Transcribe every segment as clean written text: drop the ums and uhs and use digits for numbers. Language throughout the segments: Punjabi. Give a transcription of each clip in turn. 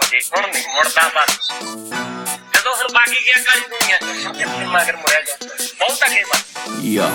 ਮਰਜੀ ਹੁਣ ਨਹੀਂ ਮੁੜਦਾ ਬਸ ਜਦੋਂ ਹੁਣ ਬਾਕੀ ਗਿਆ ਕਾਲੀ ਦੁਨੀਆ ਚ ਮਗਰ ਮੁੜਿਆ ਗਿਆ ਬਹੁਤਾ ਖੇਮਾ ਯਾ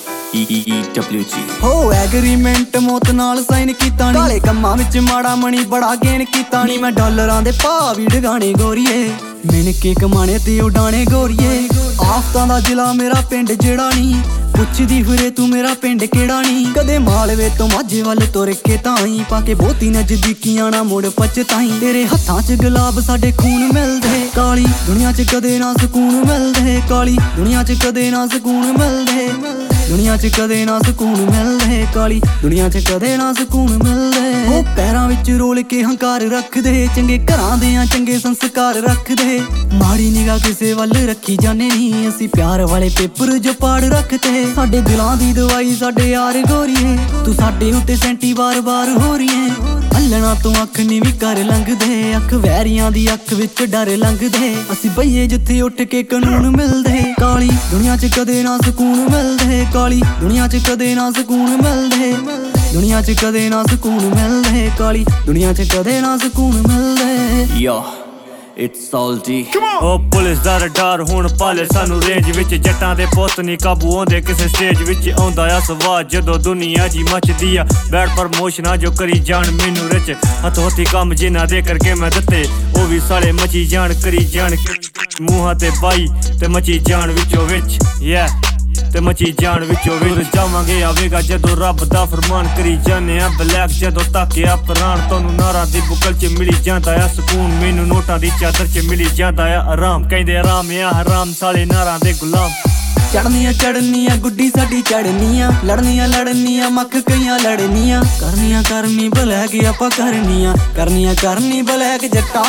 EWG ਹੋ ਐਗਰੀਮੈਂਟ ਮੌਤ ਨਾਲ ਸਾਈਨ ਕੀਤਾ ਨੀ ਕਾਲੇ ਕੰਮਾਂ ਵਿੱਚ ਮਾੜਾ ਮਣੀ ਬੜਾ ਗੇਨ ਕੀਤਾ ਨੀ ਮੈਂ ਡਾਲਰਾਂ ਦੇ ਭਾਅ ਵੀ ਡਗਾਣੇ ਗੋਰੀਏ ਮਿਣ ਕੇ ਕਮਾਣੇ ਤੇ ਉਡਾਣੇ ਗੋਰੀਏ ਆਫਤਾਂ ਦਾ ਜ਼ਿਲ੍ਹਾ ਮੇਰਾ ਪਿੰਡ ਜਿਹੜਾ ਨੀ ਪੁੱਛਦੀ ਫਿਰੇ ਤੂੰ ਮੇਰਾ ਪਿੰਡ ਕਿਹੜਾ ਨੀ ਕਦੇ ਮਾਲਵੇ ਤੋਂ ਮਾਝੇ ਵੱਲ ਤੁਰ ਕੇ ਤਾਈ ਪਾ ਕੇ ਬਹੁਤੀ ਨਜ਼ਦੀਕੀਆਂ ਨਾ ਮੁੜ ਪਛਤਾਈ ਤੇਰੇ ਹੱਥਾਂ 'ਚ ਗੁਲਾਬ ਸਾਡੇ ਖੂਨ ਮਿਲਦੇ ਕਾਲੀ ਦੁਨੀਆ 'ਚ ਕਦੇ ਨਾ ਸਕੂਨ ਮਿਲਦੇ ਕਾਲੀ ਦੁਨੀਆ 'ਚ ਕਦੇ ਨਾ ਸਕੂਨ ਮਿਲਦੇ ਦੁਨੀਆ 'ਚ ਕਦੇ ਨਾ ਸਕੂਨ ਮਿਲਦੇ ਕਾਲੀ ਦੁਨੀਆ 'ਚ ਕਦੇ ਨਾ ਸਕੂਨ ਮਿਲਦੇ ਉਹ ਪੈਰਾਂ ਵਿੱਚ ਰੋਲ ਕੇ ਹੰਕਾਰ ਰੱਖਦੇ ਚੰਗੇ ਘਰਾਂ ਦੇ ਆ ਚੰਗੇ ਸੰਸਕਾਰ ਰੱਖਦੇ ਮਾੜੀ ਨਿਗਾਹ ਕਿਸੇ ਵੱਲ ਰੱਖੀ ਜਾਣੇ ਨਹੀਂ ਅਸੀਂ ਪਿਆਰ ਵਾਲੇ ਪੇਪਰ ਜੋ ਪਾੜ ਰੱਖਦੇ ਸਾਡੇ ਦਿਲਾਂ ਦੀ ਦਵਾਈ ਸਾਡੇ ਯਾਰ ਗੋਰੀਏ ਤੂੰ ਸਾਡੇ ਉੱਤੇ ਸੈਂਟੀ ਵਾਰ-ਵਾਰ ਹੋ ਰਹੀ ਏ ਹੱਲਣਾ ਤੋਂ ਅੱਖ ਨੀ ਵੀ ਕਰ ਲੰਘਦੇ ਅੱਖ ਵੈਰੀਆਂ ਦੀ ਅੱਖ ਵਿੱਚ ਡਰ ਲੰਘਦੇ ਅਸੀਂ ਬਈਏ ਜਿੱਥੇ ਉੱਠ ਕੇ ਕਾਨੂੰਨ ਮਿਲਦੇ ਕਾਲੀ ਦੁਨੀਆ 'ਚ ਕਦੇ ਨਾ ਸਕੂਨ ਮਿਲਦੇ ਕਾਲੀ ਦੁਨੀਆ 'ਚ ਕਦੇ ਨਾ ਸਕੂਨ ਮਿਲਦੇ ਦੁਨੀਆ 'ਚ ਕਦੇ ਨਾ ਸਕੂਨ ਮਿਲਦੇ ਕਾਲੀ ਦੁਨੀਆ 'ਚ ਕਦੇ ਨਾ ਸਕੂਨ ਮਿਲਦੇ ਯਾ It's salty ਉਹ ਪੁਲਿਸ ਦਾ ਡਰ ਹੁਣ ਪਾਲੇ ਸਾਨੂੰ ਰੇਂਜ ਵਿੱਚ ਜੱਟਾਂ ਦੇ ਪੁੱਤ ਨੀ ਕਾਬੂ ਆਉਂਦੇ ਕਿਸੇ ਸਟੇਜ ਵਿੱਚ ਆਉਂਦਾ ਆ ਸਵਾਦ ਜਦੋਂ ਦੁਨੀਆ ਜੀ ਮੱਚਦੀ ਆ ਬੈਡ ਪ੍ਰਮੋਸ਼ਨਾਂ ਜੋ ਕਰੀ ਜਾਣ ਮੈਨੂੰ ਰਿਚ ਹੱਥੋਂ-ਹੱਥੀ ਕੰਮ ਜਿਨ੍ਹਾਂ ਦੇ ਕਰਕੇ ਮੈਂ ਦਿੱਤੇ ਉਹ ਵੀ ਸਾਲੇ ਮਚੀ ਜਾਣ ਕਰੀ ਜਾਣ ਮੂੰਹਾਂ ਤੇ ਬਾਈ ਤੇ ਮਚੀ ਜਾਣ ਵਿੱਚੋਂ ਵਿੱਚ ਤੇ ਮਚੀ ਜਾਣ ਵਿੱਚੋਂ ਵੀ ਜਾਵਾਂਗੇ ਆਵੇਗਾ ਜਦੋਂ ਰੱਬ ਦਾ ਫਰਮਾਨ ਕਰੀ ਜਾਨੇ ਆ ਬਲੈਕ ਜਦੋਂ ਤਾਕਿਆ ਪ੍ਰਾਣ ਤੁਹਾਨੂੰ ਨਾਰਾਂ ਦੀ ਬੁਕਲ 'ਚ ਮਿਲੀ ਜਾਂਦਾ ਆ ਸਕੂਨ ਮੈਨੂੰ ਨੋਟਾਂ ਦੀ ਚਾਦਰ 'ਚ ਮਿਲੀ ਜਾਂਦਾ ਆ ਆਰਾਮ ਕਹਿੰਦੇ ਆਰਾਮ ਆ ਹਰਾਮ ਸਾਲੇ ਨਾਰਾਂ ਦੇ ਗੁਲਾਮ ਚੜਨੀਆਂ ਚੜਨੀਆਂ ਗੁੱਡੀ ਸਾਡੀ ਚੜਨੀਆਂ ਲੜਨੀਆਂ ਲੜਨੀਆਂ ਮੱਖ ਕਈਆਂ ਲੜਨੀਆਂ ਕਰਨੀਆਂ ਕਰਨੀ ਬਲੈਕ ਆਪਾਂ ਕਰਨੀਆਂ ਕਰਨੀ ਬਲੈਕ ਜੱਟਾਂ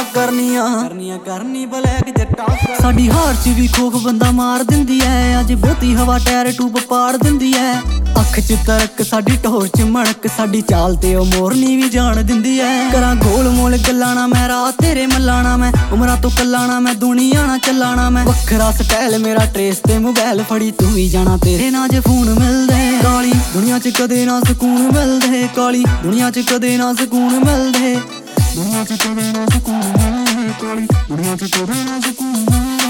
ਕਰਨੀ ਬਲੈਕ ਜੱਟਾਂ ਸਾਡੀ ਹਾਰ 'ਚ ਵੀ ਖੋਖ ਬੰਦਾ ਮਾਰ ਦਿੰਦੀ ਐ ਅੱਜ ਬਹੁਤੀ ਹਵਾ ਟਾਇਰ ਟੂਬ ਪਾੜ ਦਿੰਦੀ ਐ ਅੱਖ 'ਚ ਤਰਕ ਸਾਡੀ ਢੋਰ 'ਚ ਮੜਕ ਸਾਡੀ ਚਾਲ ਤੇ ਉਹ ਮੋਰਨੀ ਵੀ ਜਾਣ ਦਿੰਦੀ ਐ ਕਰਾਂ ਗੋਲ ਮੋਲ ਗੱਲਾਂ ਨਾ ਮੈਂ ਰਾਤ ਤੇਰੇ ਮੱਲਾਣਾ ਮੈਂ ਉਮਰਾਂ ਤੋਂ ਕੱਲਾਣਾ ਮੈਂ ਦੁਨੀਆ ਨਾ ਚੱਲਾਣਾ ਮੈਂ ਵੱਖਰਾ ਸਟਾਈਲ ਮੇਰਾ ਟਰੇਸ ਤੇ ਮੋਬਾਈਲ ਫੜੀ ਤੂੰ ਵੀ ਜਾਣਾ ਤੇਰੇ ਨਾਲ ਜੇ ਫੋਨ ਮਿਲਦੇ ਕਾਲੀ ਦੁਨੀਆ 'ਚ ਕਦੇ ਨਾ ਸਕੂਨ ਮਿਲਦੇ ਕਾਲੀ ਦੁਨੀਆ 'ਚ ਕਦੇ ਨਾ ਸਕੂਨ ਮਿਲਦੇ ਦੁਨੀਆ 'ਚ ਕਦੇ ਨਾ ਸਕੂਨ ਮਿਲਦੇ ਕਾਲੀ ਦੁਨੀਆ 'ਚ ਕਦੇ ਨਾ ਸਕੂਨ ਮਿਲਦੇ